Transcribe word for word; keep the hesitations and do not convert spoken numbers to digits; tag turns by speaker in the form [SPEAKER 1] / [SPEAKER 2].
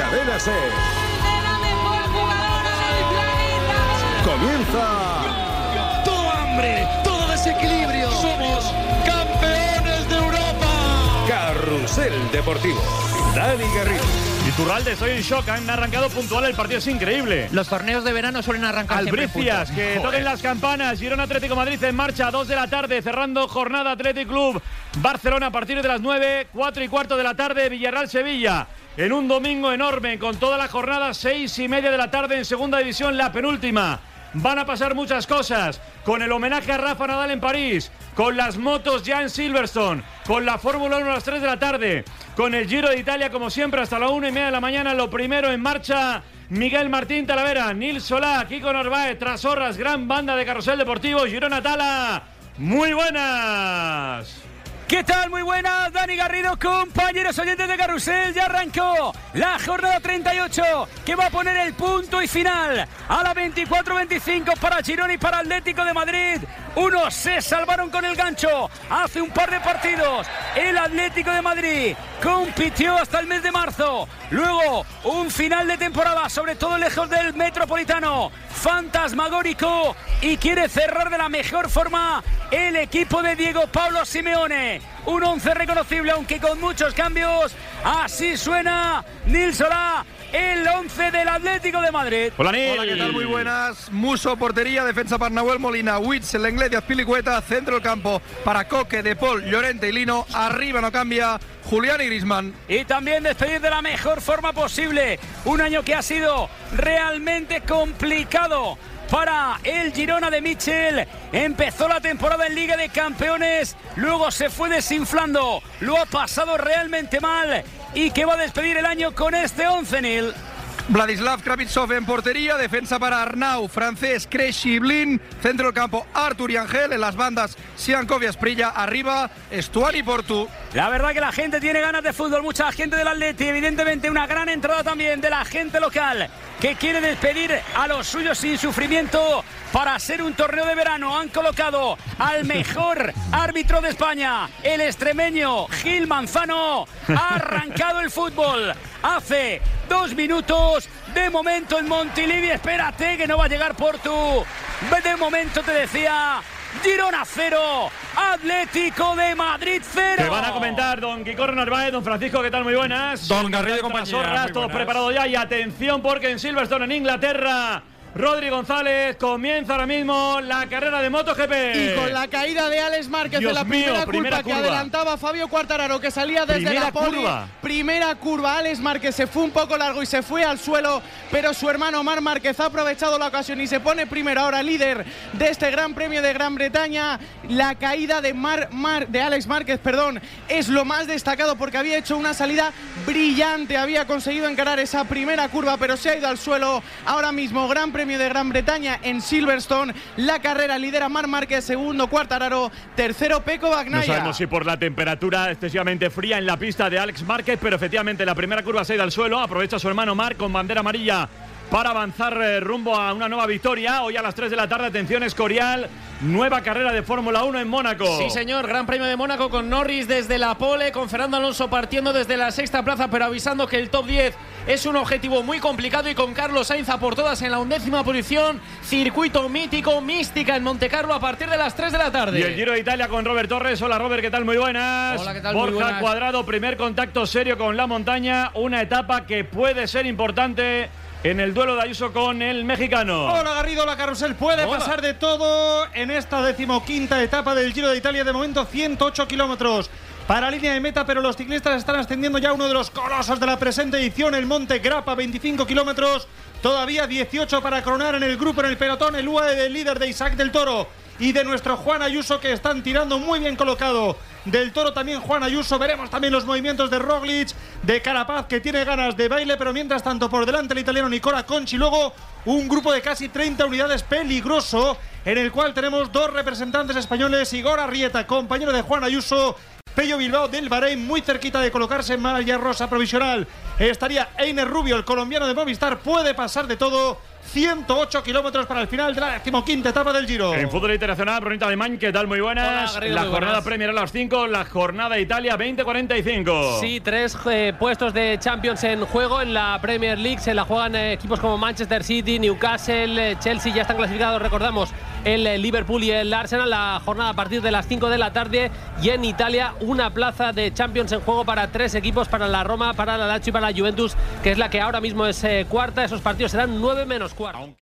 [SPEAKER 1] Cadena Ser.
[SPEAKER 2] La mejor jugadora del planeta.
[SPEAKER 1] Comienza.
[SPEAKER 3] Todo hambre, todo desequilibrio. Somos campeones de Europa.
[SPEAKER 1] Carrusel Deportivo. Dani Garrido.
[SPEAKER 4] Iturralde, estoy en shock, han arrancado puntual, el partido es increíble.
[SPEAKER 5] Los torneos de verano suelen arrancar
[SPEAKER 4] Albricias,
[SPEAKER 5] siempre
[SPEAKER 4] que toquen las campanas. Girona Atlético Madrid en marcha, dos de la tarde, cerrando jornada Athletic Club Barcelona a partir de las nueve, cuatro y cuarto de la tarde, Villarreal Sevilla. En un domingo enorme, con toda la jornada, seis y media de la tarde en segunda división, la penúltima. Van a pasar muchas cosas, con el homenaje a Rafa Nadal en París, con las motos ya en Silverstone, con la Fórmula uno a las tres de la tarde, con el Giro de Italia como siempre hasta la una y media de la mañana. Lo primero en marcha, Miguel Martín Talavera, Nils Solá, Kiko Narváez, Trasorras, gran banda de Carrusel Deportivo, Girona Tala. Muy buenas.
[SPEAKER 6] ¿Qué tal? Muy buenas, Dani Garrido, compañeros oyentes de Carrusel. Ya arrancó la jornada treinta y ocho, que va a poner el punto y final a la veinticuatro veinticinco para Girona y para Atlético de Madrid. Unos se salvaron con el gancho hace un par de partidos. El Atlético de Madrid compitió hasta el mes de marzo. Luego, un final de temporada, sobre todo lejos del Metropolitano, fantasmagórico, y quiere cerrar de la mejor forma el equipo de Diego Pablo Simeone. Un once reconocible, aunque con muchos cambios. Así suena Nils Solá, el once del Atlético de Madrid.
[SPEAKER 4] Hola, Nils.
[SPEAKER 7] Hola, ¿qué tal? Muy buenas. Muso, portería, defensa para Nahuel Molina, Witz, Lenglet, Díaz Pilicueta, centro del campo para Coque, De Paul, Llorente y Lino. Arriba no cambia Julián y Griezmann.
[SPEAKER 6] Y también despedir de la mejor forma posible un año que ha sido realmente complicado para el Girona de Michel. Empezó la temporada en Liga de Campeones, luego se fue desinflando, lo ha pasado realmente mal, y que va a despedir el año con este once, Nil.
[SPEAKER 7] Vladislav Kravitsov en portería, defensa para Arnau, francés, Cresci, Blin, centro del campo Artur y Ángel, en las bandas Siankov y Asprilla, arriba Estuani y Portu.
[SPEAKER 6] La verdad que la gente tiene ganas de fútbol, mucha gente del Atleti, evidentemente una gran entrada también de la gente local, que quiere despedir a los suyos sin sufrimiento para ser un torneo de verano. Han colocado al mejor árbitro de España, el extremeño Gil Manzano. Ha arrancado el fútbol hace dos minutos. De momento en Montilivi, espérate que no va a llegar Portu. De momento te decía, Girona cero, Atlético de Madrid cero.
[SPEAKER 4] Te van a comentar don Kiko Narváez, don Francisco, ¿qué tal? Muy buenas.
[SPEAKER 3] Don Garrido y compañía.
[SPEAKER 4] Sorras, todo preparado ya, y atención porque en Silverstone, en Inglaterra, Rodri González, comienza ahora mismo la carrera de MotoGP.
[SPEAKER 8] Y con la caída de Alex Márquez
[SPEAKER 4] Dios
[SPEAKER 8] en la primera,
[SPEAKER 4] mío,
[SPEAKER 8] curva,
[SPEAKER 4] primera
[SPEAKER 8] que
[SPEAKER 4] curva.
[SPEAKER 8] adelantaba a Fabio Quartararo, que salía desde
[SPEAKER 4] Primera
[SPEAKER 8] la poli.
[SPEAKER 4] curva.
[SPEAKER 8] Primera curva, Alex Márquez se fue un poco largo y se fue al suelo, pero su hermano Marc Márquez ha aprovechado la ocasión y se pone primero, ahora líder de este Gran Premio de Gran Bretaña. La caída de, Mar, Mar, de Alex Márquez, perdón, es lo más destacado porque había hecho una salida brillante, había conseguido encarar esa primera curva, pero se ha ido al suelo. Ahora mismo Gran Premio de Gran Bretaña en Silverstone, la carrera lidera Marc Márquez, segundo Quartararo, tercero Pecco Bagnaia.
[SPEAKER 4] No sabemos si por la temperatura excesivamente fría en la pista de Alex Márquez, pero efectivamente la primera curva se ha ido al suelo. Aprovecha su hermano Marc con bandera amarilla para avanzar eh, rumbo a una nueva victoria. Hoy a las tres de la tarde, atención, Escorial, nueva carrera de Fórmula uno en Mónaco.
[SPEAKER 5] Sí, señor, Gran Premio de Mónaco con Norris desde la pole, con Fernando Alonso partiendo desde la sexta plaza, pero avisando que el top diez es un objetivo muy complicado, y con Carlos Sainz a por todas en la undécima posición. Circuito mítico, mística en Montecarlo a partir de las tres de la tarde.
[SPEAKER 4] Y el Giro de Italia con Robert Torres. Hola, Robert, ¿qué tal? Muy buenas.
[SPEAKER 5] Hola, ¿qué tal?
[SPEAKER 4] Borja
[SPEAKER 5] Muy buenas.
[SPEAKER 4] Cuadrado, primer contacto serio con la montaña, una etapa que puede ser importante en el duelo de Ayuso con el mexicano.
[SPEAKER 9] Hola, Garrido, la Carrusel, puede
[SPEAKER 4] Hola.
[SPEAKER 9] pasar de todo en esta decimoquinta etapa del Giro de Italia. De momento ciento ocho kilómetros para línea de meta, pero los ciclistas están ascendiendo ya uno de los colosos de la presente edición, el Monte Grappa, veinticinco kilómetros, todavía dieciocho para coronar en el grupo, en el pelotón, el U A E del líder de Isaac del Toro y de nuestro Juan Ayuso, que están tirando muy bien colocado. Del Toro también Juan Ayuso, veremos también los movimientos de Roglic, de Carapaz, que tiene ganas de baile, pero mientras tanto por delante el italiano Nicola Conchi. Luego un grupo de casi treinta unidades peligroso, en el cual tenemos dos representantes españoles, Igor Arrieta, compañero de Juan Ayuso, Pello Bilbao del Bahrein, muy cerquita de colocarse en malla rosa provisional estaría Einer Rubio, el colombiano de Movistar. Puede pasar de todo ciento ocho kilómetros para el final de la decimoquinta etapa del Giro.
[SPEAKER 4] En fútbol internacional, Brunita Alemán, ¿qué tal? Muy buenas.
[SPEAKER 10] Hola, Garrido,
[SPEAKER 4] la
[SPEAKER 10] muy
[SPEAKER 4] jornada
[SPEAKER 10] buenas.
[SPEAKER 4] Premier a las cinco, la jornada Italia veinte cuarenta y cinco.
[SPEAKER 10] Sí, tres eh, puestos de Champions en juego en la Premier League. Se la juegan eh, equipos como Manchester City, Newcastle, eh, Chelsea. Ya están clasificados, recordamos, el eh, Liverpool y el Arsenal. La jornada a partir de las cinco de la tarde. Y en Italia, una plaza de Champions en juego para tres equipos, para la Roma, para la Lazio y para la Juventus, que es la que ahora mismo es eh, cuarta. Esos partidos serán nueve menos cuarto.